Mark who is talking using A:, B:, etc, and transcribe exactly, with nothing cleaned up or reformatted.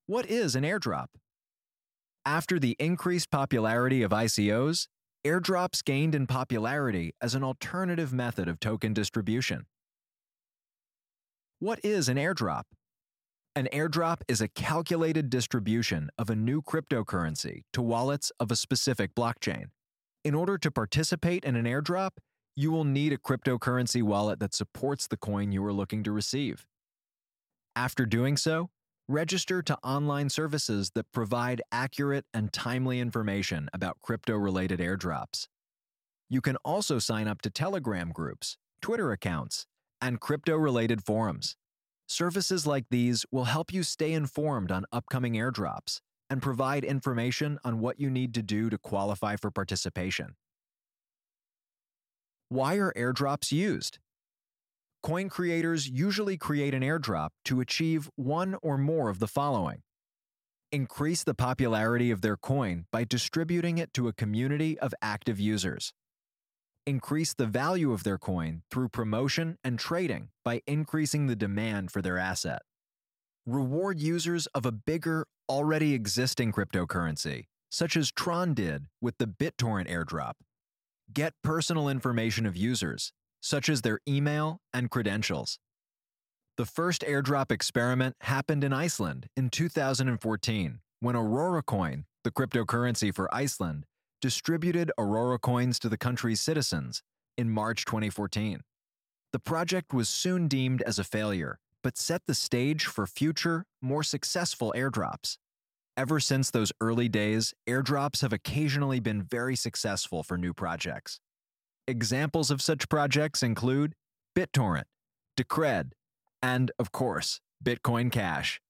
A: What is an airdrop? After the increased popularity of I C Os, airdrops gained in popularity as an alternative method of token distribution. What is an airdrop? An airdrop is a calculated distribution of a new cryptocurrency to wallets of a specific blockchain. In order to participate in an airdrop, you will need a cryptocurrency wallet that supports the coin you are looking to receive. After doing so, register to online services that provide accurate and timely information about crypto-related airdrops. You can also sign up to Telegram groups, Twitter accounts, and crypto-related forums. Services like these will help you stay informed on upcoming airdrops and provide information on what you need to do to qualify for participation. Why are airdrops used? Coin creators usually create an airdrop to achieve one or more of the following: increase the popularity of their coin by distributing it to a community of active users. Increase the value of their coin through promotion and trading by increasing the demand for their asset. Reward users of a bigger, already existing cryptocurrency, such as Tron did with the BitTorrent airdrop. Get personal information of users, such as their email and credentials. The first airdrop experiment happened in Iceland in two thousand fourteen, when Aurora Coin, the cryptocurrency for Iceland, distributed Aurora coins to the country's citizens in March twenty fourteen. The project was soon deemed as a failure, but set the stage for future, more successful airdrops. Ever since those early days, airdrops have occasionally been very successful for new projects. Examples of such projects include BitTorrent, Decred, and, of course, Bitcoin Cash.